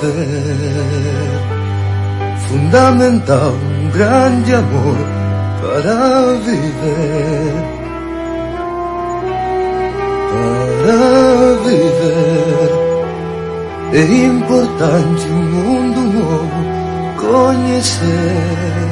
viver. Fundamental um grande amor para viver. Para viver é importante um mundo novo conhecer.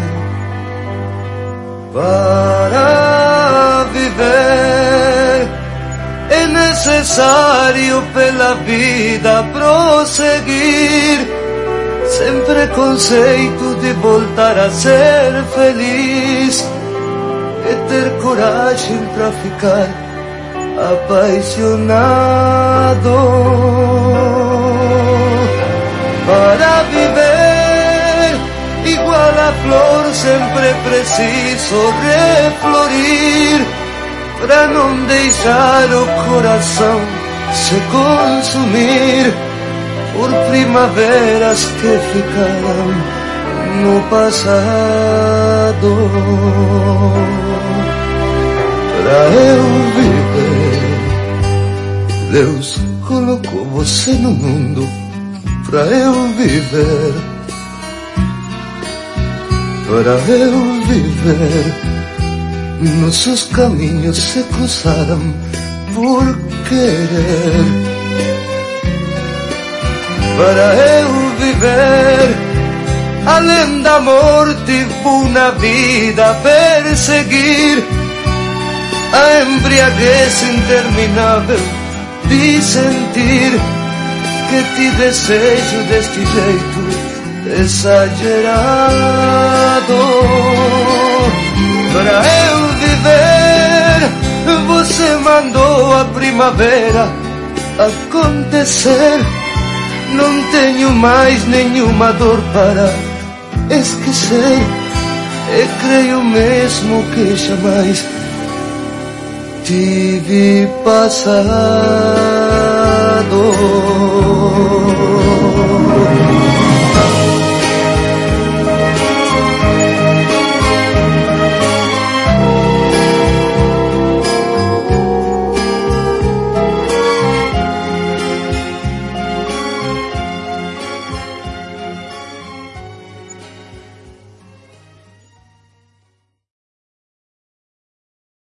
Para viver é necessário pela vida prosseguir, sem preconceito de voltar a ser feliz, e ter coragem para ficar apaixonado. Para viver igual a flor sempre é preciso reflorir, para não deixar o coração se consumir por primaveras que ficaram no passado. Para eu viver, Deus colocou você no mundo para eu viver. Para eu viver, nossos caminhos se cruzaram por querer. Para eu viver, além da morte, uma vida a perseguir, a embriaguez interminável de sentir que te desejo deste jeito exagerado. Para eu viver, você mandou a primavera acontecer. Não tenho mais nenhuma dor para esquecer, e creio mesmo que jamais tive passado.